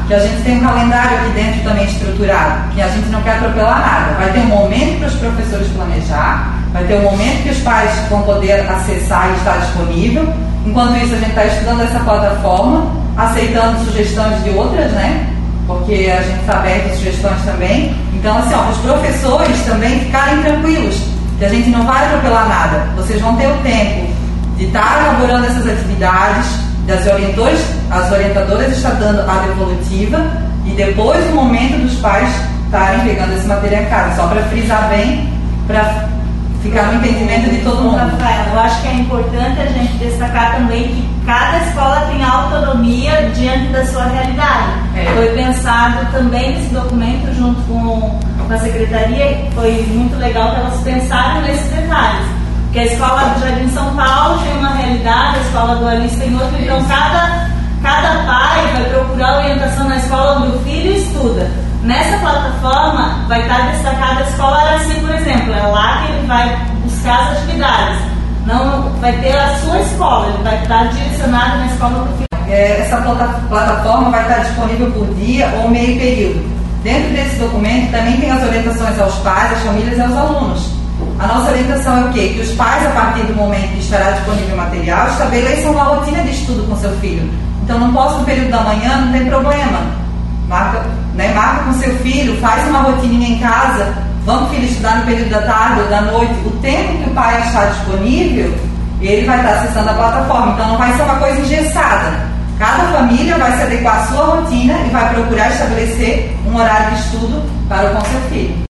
que a gente tem um calendário aqui dentro também estruturado, que a gente não quer atropelar nada. Vai ter um momento para os professores planejar, vai ter um momento que os pais vão poder acessar e estar disponível. Enquanto isso, a gente está estudando essa plataforma, aceitando sugestões de outras, né? Porque a gente está aberto a sugestões também. Então, assim, os professores também ficarem tranquilos, que a gente não vai atropelar nada. Vocês vão ter o tempo de estar elaborando essas atividades, as orientadoras estão dando a devolutiva e depois o momento dos pais estarem pegando esse material em casa, só para frisar bem, para ficar no entendimento de todo mundo. Rafael, eu acho que é importante a gente destacar também que cada escola tem autonomia diante da sua realidade. Foi pensado também nesse documento junto com a secretaria, foi muito legal que elas pensaram nesses detalhes. Porque a escola do Jardim São Paulo tem uma realidade, a escola do Alice tem outra, então cada pai vai procurar orientação na escola onde o filho estuda. Nessa plataforma vai estar destacada a escola Araci, por exemplo, é lá que ele vai buscar as atividades. Não vai ter a sua escola, ele vai estar direcionado na escola do filho. Essa plataforma vai estar disponível por dia ou meio período. Dentro desse documento também tem as orientações aos pais, às famílias e aos alunos. A nossa orientação é o quê? Que os pais, a partir do momento que estará disponível o material, estabeleçam uma rotina de estudo com seu filho. Então, não posso no período da manhã, não tem problema. Marca com seu filho, faz uma rotininha em casa, vamos, filho, estudar no período da tarde ou da noite. O tempo que o pai achar disponível, ele vai estar acessando a plataforma. Então, não vai ser uma coisa engessada. Cada família vai se adequar à sua rotina e vai procurar estabelecer um horário de estudo para com seu filho.